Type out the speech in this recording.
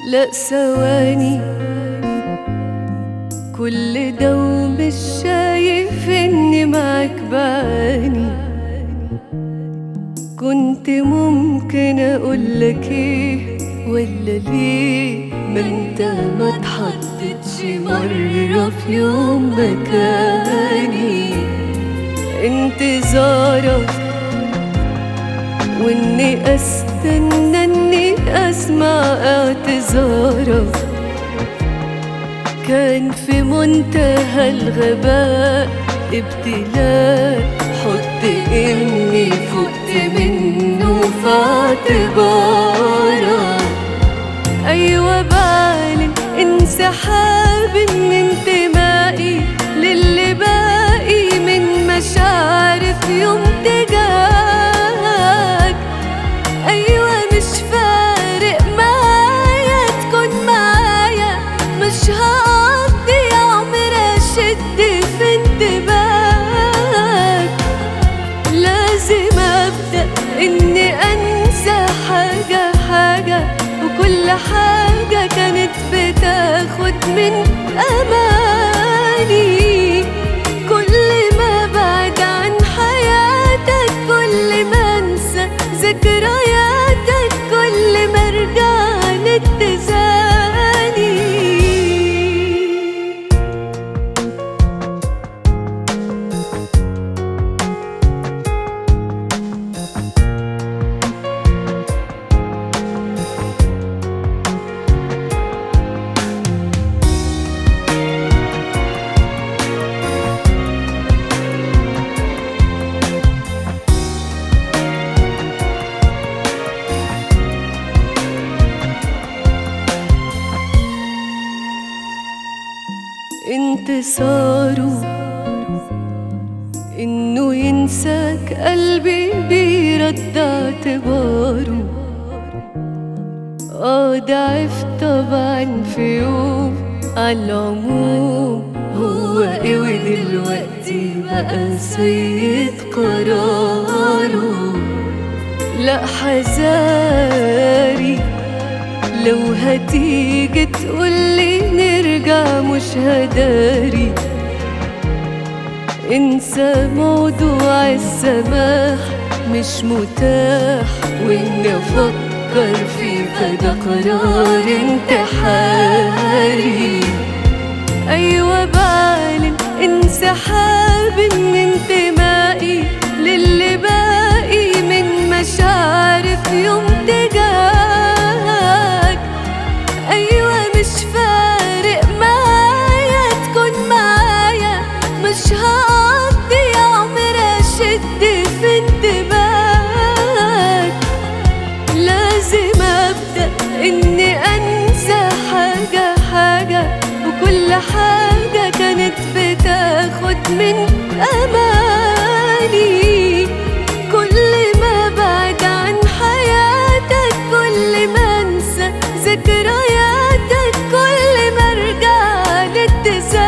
لا ثواني كل ده ومش شايف اني معاك بعاني. كنت ممكن اقولك ايه ولا ليه، ما انت ما اتحطتش مرة في يوم مكاني. انتظارك واني استنى اني اسمع اعتذارك كان في منتهى الغباء. ابتلاء حط اني فقت منه في اعتبارك. ايوه بعلن انسحاب من انتمائي للي باقي من مشاعري في يوم تجاهك. ايوه مش فارق معايا تكون معايا، مش هقضي عمر اشد في انتباهك. لازم ابدا اني انسى حاجه حاجه، وكل حاجه كانت بتاخد من اماني. كل ما بعد عن حياتك كل ما انسى ذكرياتك، كل ما ارجع لاتزاني. انتصاره انه ينساك قلبي بيرد اعتباره. ضعف طبعا في يوم عالعموم، هو ايه ودلوقتي بقى سيد قراره. لا حذاري لو هتيجي تقولي نرجع مش هداري. انسى موضوع السماح مش متاح، واني افكر فيه فده قرار انتحاري. ايوه بعلن انسحاب من انتمائي للي باقي من مشاعري في يوم تجاهك. ايوه مش فارق معايا تكون معايا، مش هقضي عمر اشد في انتباهك. لازم ابدا اني انسى حاجه حاجه، وكل حاجه كانت بتاخد من اماني. كل ما بعد عن حياتك كل ما انسى ذكرياتك، كل ما ارجع لاتزاني.